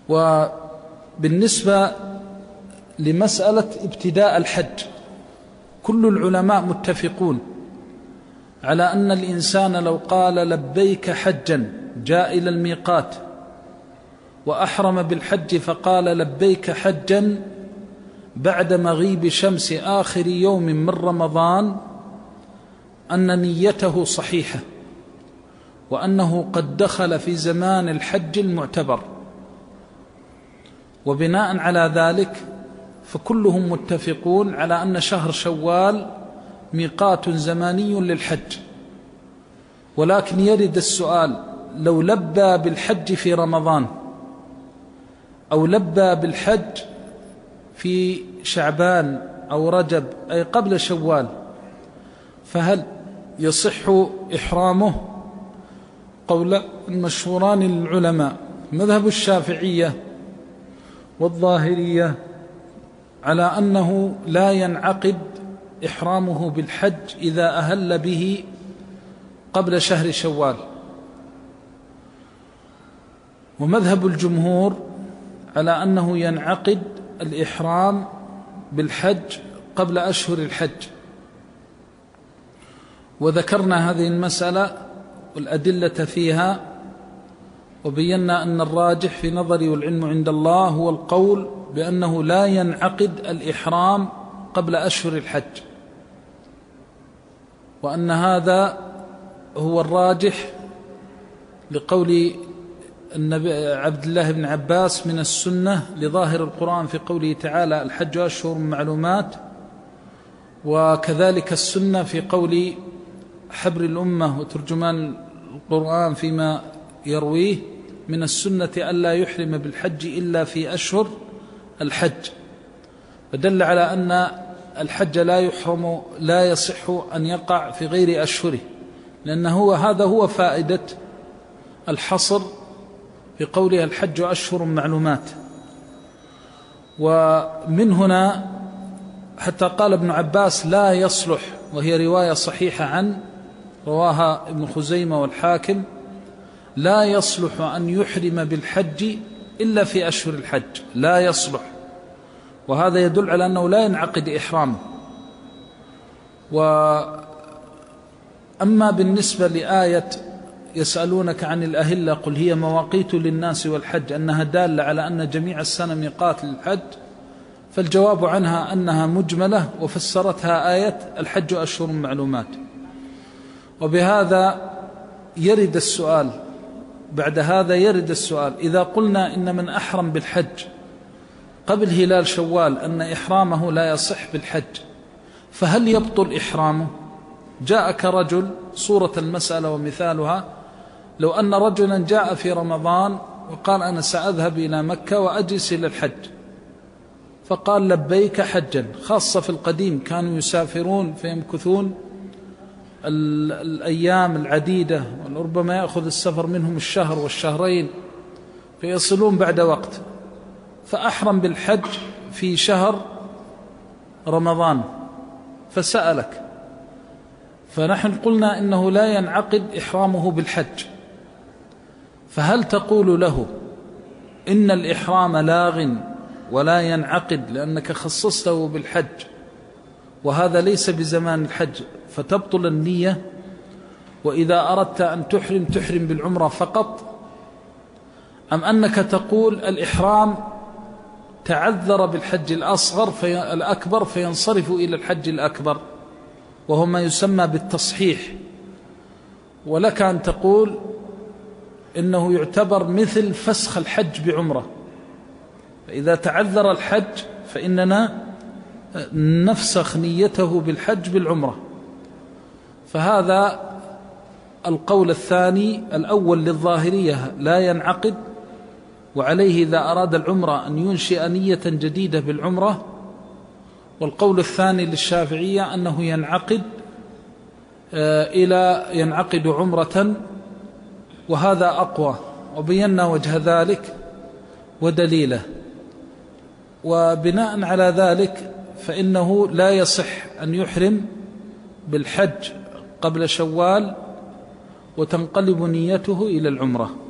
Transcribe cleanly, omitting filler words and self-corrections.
وبالنسبة لمسألة ابتداء الحج، كل العلماء متفقون على أن الإنسان لو قال لبيك حجا، جاء إلى الميقات وأحرم بالحج فقال لبيك حجا بعد مغيب شمس آخر يوم من رمضان، أن نيته صحيحة، وأنه قد دخل في زمان الحج المعتبر. وبناء على ذلك فكلهم متفقون على أن شهر شوال ميقات زماني للحج. ولكن يرد السؤال: لو لبى بالحج في رمضان أو لبى بالحج في شعبان أو رجب أي قبل شوال، فهل يصح إحرامه؟ قول المشهوران للعلماء: مذهب الشافعية والظاهرية على أنه لا ينعقد إحرامه بالحج إذا أهل به قبل شهر شوال، ومذهب الجمهور على أنه ينعقد الإحرام بالحج قبل أشهر الحج. وذكرنا هذه المسألة والأدلة فيها، وبينا أن الراجح في نظري والعلم عند الله هو القول بأنه لا ينعقد الإحرام قبل أشهر الحج، وأن هذا هو الراجح لقول عبد الله بن عباس من السنة لظاهر القرآن في قوله تعالى: الحج أشهر معلومات، وكذلك السنة في قول حبر الأمة وترجمان القرآن فيما يرويه من السنة ألا يحرم بالحج إلا في أشهر الحج، فدل على أن الحج لا يصح أن يقع في غير أشهره، لأنه هذا هو فائدة الحصر في قولها الحج أشهر معلومات. ومن هنا حتى قال ابن عباس: لا يصلح، وهي رواية صحيحة عن رواها ابن خزيمة والحاكم: لا يصلح أن يحرم بالحج إلا في أشهر الحج، لا يصلح. وهذا يدل على أنه لا ينعقد إحرامه. وأما بالنسبة لآية يسألونك عن الأهلة قل هي مواقيت للناس والحج، أنها دالة على أن جميع السنة ميقات للحج، فالجواب عنها أنها مجملة، وفسرتها آية الحج أشهر معلومات. وبهذا يرد السؤال، بعد هذا يرد السؤال: إذا قلنا إن من أحرم بالحج قبل هلال شوال أن إحرامه لا يصح بالحج، فهل يبطل إحرامه؟ جاءك رجل، صورة المسألة ومثالها: لو أن رجلا جاء في رمضان وقال: أنا سأذهب إلى مكة وأجلس إلى الحج، فقال: لبيك حجا. خاصة في القديم كانوا يسافرون فيمكثون الأيام العديدة، وربما يأخذ السفر منهم الشهر والشهرين، فيصلون بعد وقت، فأحرم بالحج في شهر رمضان فسألك، فنحن قلنا إنه لا ينعقد إحرامه بالحج، فهل تقول له إن الإحرام لاغ ولا ينعقد لأنك خصصته بالحج وهذا ليس بزمان الحج فتبطل النية، وإذا أردت أن تحرم بالعمرة فقط؟ أم أنك تقول الإحرام تعذر بالحج الأكبر فينصرف إلى الحج الأكبر، وهو ما يسمى بالتصحيح، ولك أن تقول إنه يعتبر مثل فسخ الحج بعمرة، فإذا تعذر الحج فإننا نفسخ نيته بالحج بالعمرة. فهذا القول الثاني. الأول للظاهرية لا ينعقد، وعليه إذا أراد العمرة أن ينشئ نية جديدة بالعمرة. والقول الثاني للشافعية أنه ينعقد عمرة، وهذا أقوى، وبينا وجه ذلك ودليله. وبناء على ذلك فإنه لا يصح أن يحرم بالحج قبل شوال وتنقلب نيته إلى العمرة.